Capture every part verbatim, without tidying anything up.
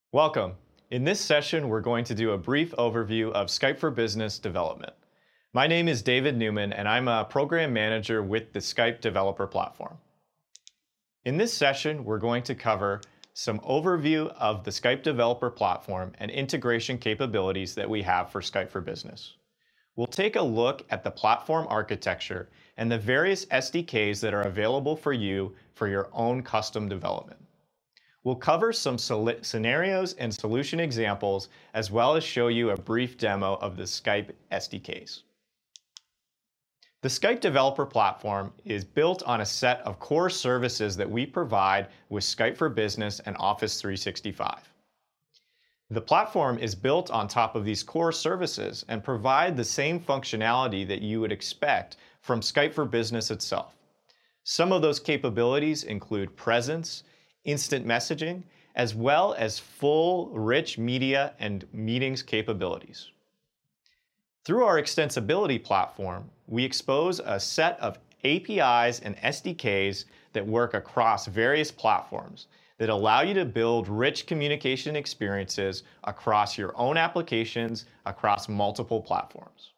Welcome. In this session, we're going to do a brief overview of Skype for Business development. My name is David Newman, and I'm a program manager with the Skype developer platform. In this session, we're going to cover some overview of the Skype developer platform and integration capabilities that we have for Skype for Business. We'll take a look at the platform architecture and the various S D Ks that are available for you for your own custom development. We'll cover some scenarios and solution examples, as well as show you a brief demo of the Skype S D Ks. The Skype developer platform is built on a set of core services that we provide with Skype for Business and Office three sixty-five. The platform is built on top of these core services and provide the same functionality that you would expect from Skype for Business itself. Some of those capabilities include presence, instant messaging, as well as full, rich media and meetings capabilities. Through our extensibility platform, we expose a set of A P Is and S D Ks that work across various platforms that allow you to build rich communication experiences across your own applications across multiple platforms.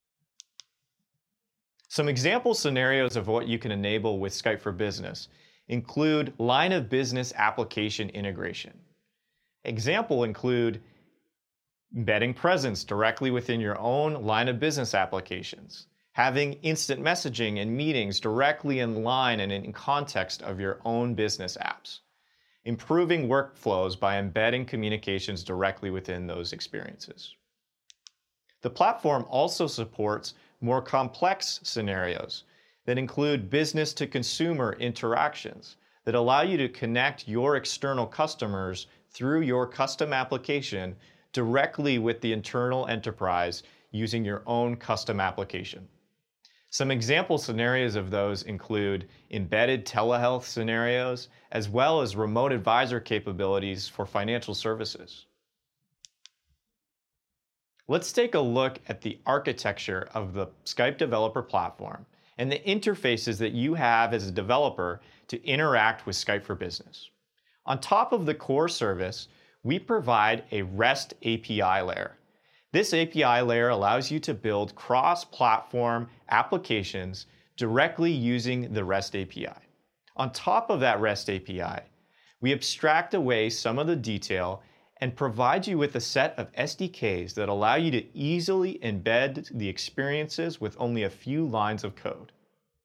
Some example scenarios of what you can enable with Skype for Business include line of business application integration. Example include embedding presence directly within your own line of business applications, having instant messaging and meetings directly in line and in context of your own business apps, improving workflows by embedding communications directly within those experiences. The platform also supports more complex scenarios that include business-to-consumer interactions that allow you to connect your external customers through your custom application directly with the internal enterprise using your own custom application. Some example scenarios of those include embedded telehealth scenarios, as well as remote advisor capabilities for financial services. Let's take a look at the architecture of the Skype developer platform and the interfaces that you have as a developer to interact with Skype for Business. On top of the core service, we provide a REST A P I layer. This A P I layer allows you to build cross-platform applications directly using the REST A P I. On top of that REST A P I, we abstract away some of the detail and provide you with a set of S D Ks that allow you to easily embed the experiences with only a few lines of code.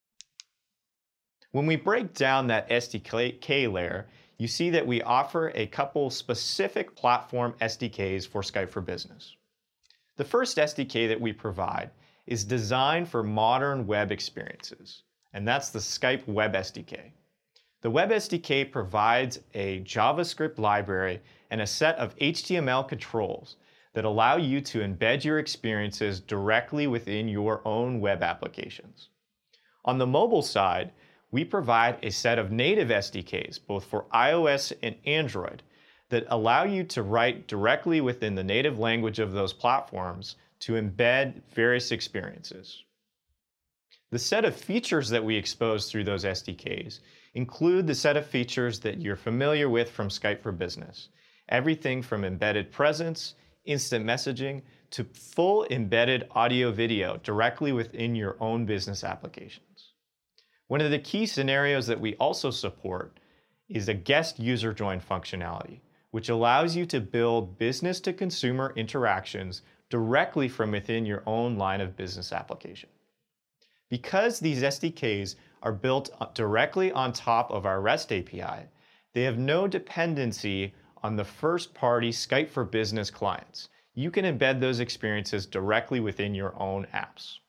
When we break down that S D K layer, you see that we offer a couple specific platform S D Ks for Skype for Business. The first S D K that we provide is designed for modern web experiences, and that's the Skype Web S D K. The Web S D K provides a JavaScript library and a set of H T M L controls that allow you to embed your experiences directly within your own web applications. On the mobile side, we provide a set of native S D Ks, both for iOS and Android, that allow you to write directly within the native language of those platforms to embed various experiences. The set of features that we expose through those S D Ks include the set of features that you're familiar with from Skype for Business. Everything from embedded presence, instant messaging, to full embedded audio-video directly within your own business applications. One of the key scenarios that we also support is a guest user join functionality, which allows you to build business-to-consumer interactions directly from within your own line of business application. Because these S D Ks are built directly on top of our REST A P I, they have no dependency on the first-party Skype for Business clients. You can embed those experiences directly within your own apps.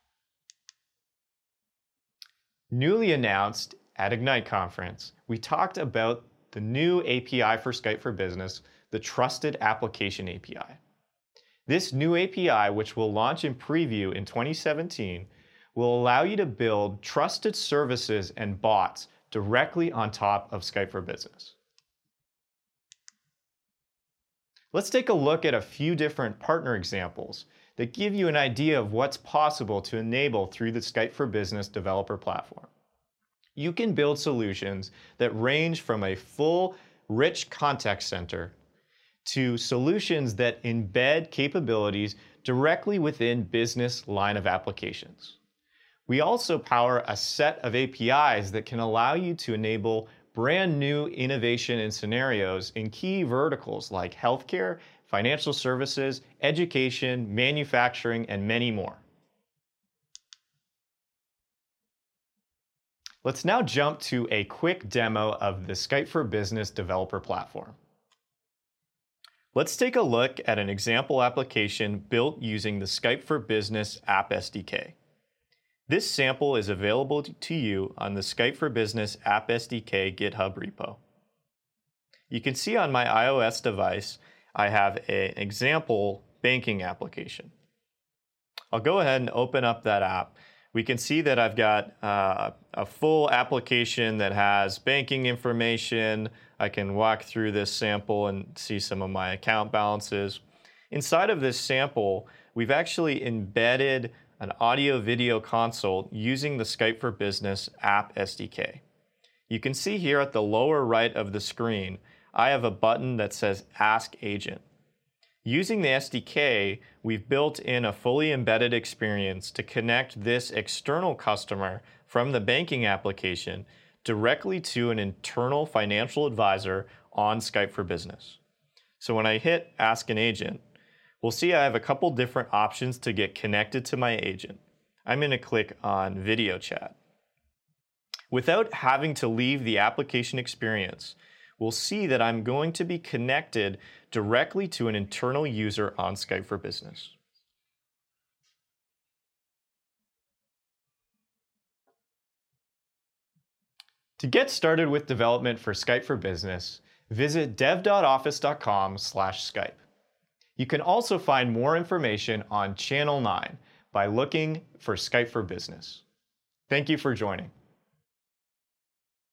Newly announced at Ignite Conference, we talked about the new A P I for Skype for Business, the Trusted Application A P I. This new A P I, which will launch in preview in twenty seventeen, will allow you to build trusted services and bots directly on top of Skype for Business. Let's take a look at a few different partner examples that give you an idea of what's possible to enable through the Skype for Business developer platform. You can build solutions that range from a full, rich contact center to solutions that embed capabilities directly within business line of applications. We also power a set of A P Is that can allow you to enable brand new innovation and scenarios in key verticals like healthcare, financial services, education, manufacturing, and many more. Let's now jump to a quick demo of the Skype for Business developer platform. Let's take a look at an example application built using the Skype for Business App S D K. This sample is available to you on the Skype for Business App S D K GitHub repo. You can see on my iOS device, I have an example banking application. I'll go ahead and open up that app. We can see that I've got uh, a full application that has banking information. I can walk through this sample and see some of my account balances. Inside of this sample, we've actually embedded an audio-video console using the Skype for Business App S D K. You can see here at the lower right of the screen, I have a button that says Ask Agent. Using the S D K, we've built in a fully embedded experience to connect this external customer from the banking application directly to an internal financial advisor on Skype for Business. So when I hit Ask an Agent, we'll see I have a couple different options to get connected to my agent. I'm going to click on Video Chat. Without having to leave the application experience, we'll see that I'm going to be connected directly to an internal user on Skype for Business. To get started with development for Skype for Business, visit dev dot office dot com slash Skype. You can also find more information on Channel nine by looking for Skype for Business. Thank you for joining.